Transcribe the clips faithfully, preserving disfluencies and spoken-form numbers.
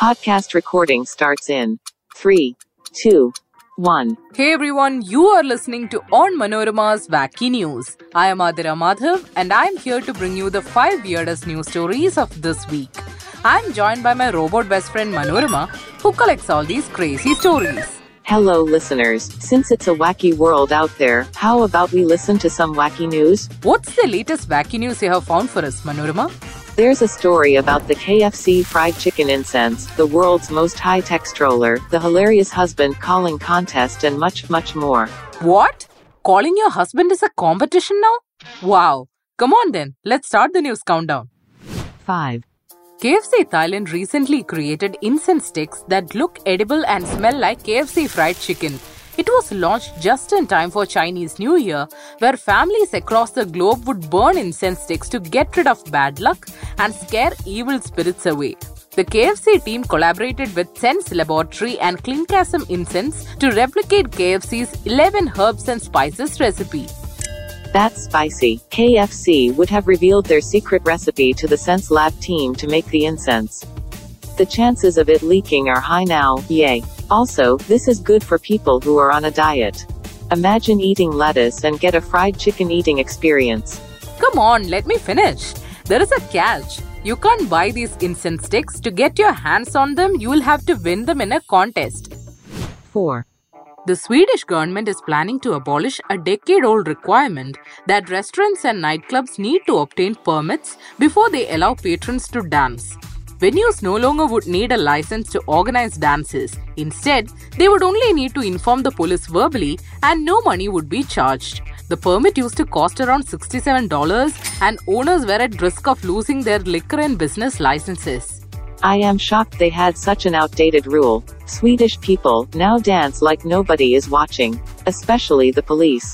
Podcast recording starts in three, two, one. Hey everyone, you are listening to On Manorama's Wacky News. I am Adira Madhav and I am here to bring you the five weirdest news stories of this week. I am joined by my robot best friend Manorama, who collects all these crazy stories. Hello listeners, since it's a wacky world out there, how about we listen to some wacky news? What's the latest wacky news you have found for us, Manorama? There's a story about the K F C fried chicken incense, the world's most high-tech stroller, the hilarious husband calling contest and much, much more. What? Calling your husband is a competition now? Wow. Come on then, let's start the news countdown. five. K F C Thailand recently created incense sticks that look edible and smell like K F C fried chicken. It was launched just in time for Chinese New Year, where families across the globe would burn incense sticks to get rid of bad luck and scare evil spirits away. The K F C team collaborated with Sense Laboratory and Klinkasm Incense to replicate K F C's eleven herbs and spices recipe. That's spicy. K F C would have revealed their secret recipe to the Sense Lab team to make the incense. The chances of it leaking are high now, yay. Also, this is good for people who are on a diet. Imagine eating lettuce and get a fried chicken eating experience. Come on, let me finish. There is a catch. You can't buy these incense sticks. To get your hands on them, you will have to win them in a contest. four. The Swedish government is planning to abolish a decade-old requirement that restaurants and nightclubs need to obtain permits before they allow patrons to dance. Venues no longer would need a license to organize dances. Instead, they would only need to inform the police verbally and no money would be charged. The permit used to cost around sixty-seven dollars and owners were at risk of losing their liquor and business licenses. I am shocked they had such an outdated rule. Swedish people now dance like nobody is watching, especially the police.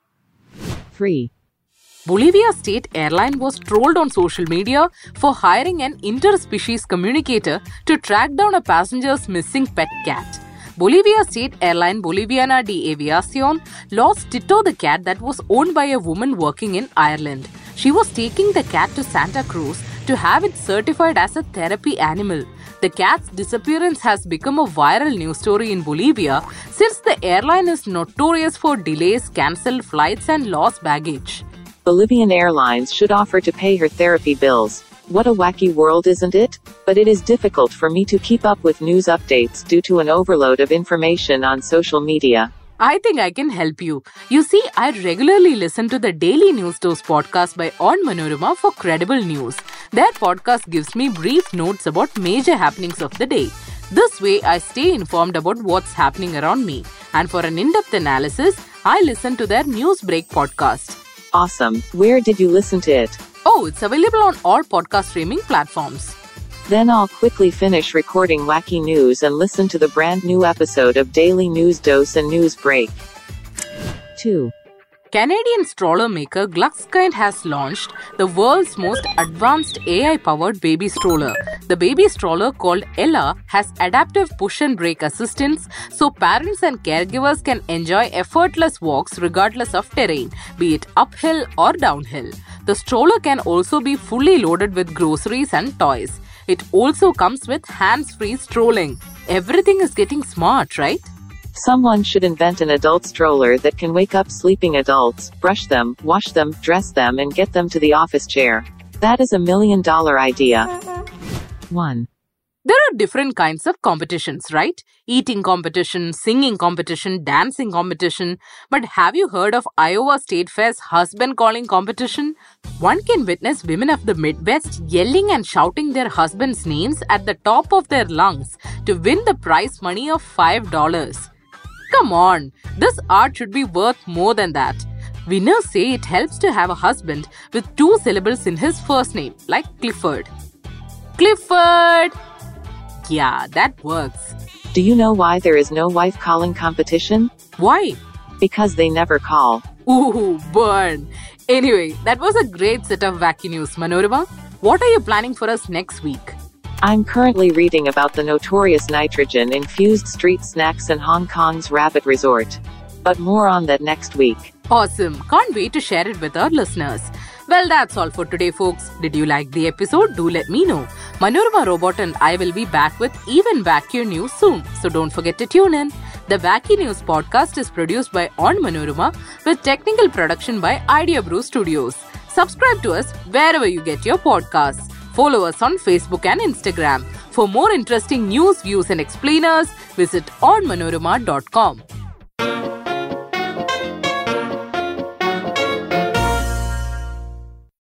three. Bolivia State Airline was trolled on social media for hiring an interspecies communicator to track down a passenger's missing pet cat. Bolivia State Airline Boliviana de Aviación lost Tito the cat that was owned by a woman working in Ireland. She was taking the cat to Santa Cruz to have it certified as a therapy animal. The cat's disappearance has become a viral news story in Bolivia since the airline is notorious for delays, cancelled flights and lost baggage. Bolivian Airlines should offer to pay her therapy bills. What a wacky world, isn't it? But it is difficult for me to keep up with news updates due to an overload of information on social media. I think I can help you. You see, I regularly listen to the Daily News Dose podcast by On Manorama for credible news. Their podcast gives me brief notes about major happenings of the day. This way, I stay informed about what's happening around me. And for an in-depth analysis, I listen to their News Break podcast. Awesome. Where did you listen to it? Oh, it's available on all podcast streaming platforms. Then I'll quickly finish recording wacky news and listen to the brand new episode of Daily News Dose and News Break. two. Canadian stroller maker Gluckskind has launched the world's most advanced A I-powered baby stroller. The baby stroller, called Ella, has adaptive push and brake assistance so parents and caregivers can enjoy effortless walks regardless of terrain, be it uphill or downhill. The stroller can also be fully loaded with groceries and toys. It also comes with hands-free strolling. Everything is getting smart, right? Someone should invent an adult stroller that can wake up sleeping adults, brush them, wash them, dress them and get them to the office chair. That is a million dollar idea. one. There are different kinds of competitions, right? Eating competition, singing competition, dancing competition. But have you heard of Iowa State Fair's husband calling competition? One can witness women of the Midwest yelling and shouting their husbands' names at the top of their lungs to win the prize money of five dollars. Come on, this art should be worth more than that. Winners say it helps to have a husband with two syllables in his first name, like Clifford. Clifford! Yeah, that works. Do you know why there is no wife calling competition? Why? Because they never call. Ooh, burn. Anyway, that was a great set of wacky news, Manorama. What are you planning for us next week? I'm currently reading about the notorious nitrogen-infused street snacks in Hong Kong's Rabbit Resort. But more on that next week. Awesome. Can't wait to share it with our listeners. Well, that's all for today, folks. Did you like the episode? Do let me know. Manorama Robot and I will be back with even wackier news soon, so don't forget to tune in. The Wacky News podcast is produced by Onmanorama with technical production by Idea Brew Studios. Subscribe to us wherever you get your podcasts. Follow us on Facebook and Instagram. For more interesting news, views and explainers, visit onmanorama dot com.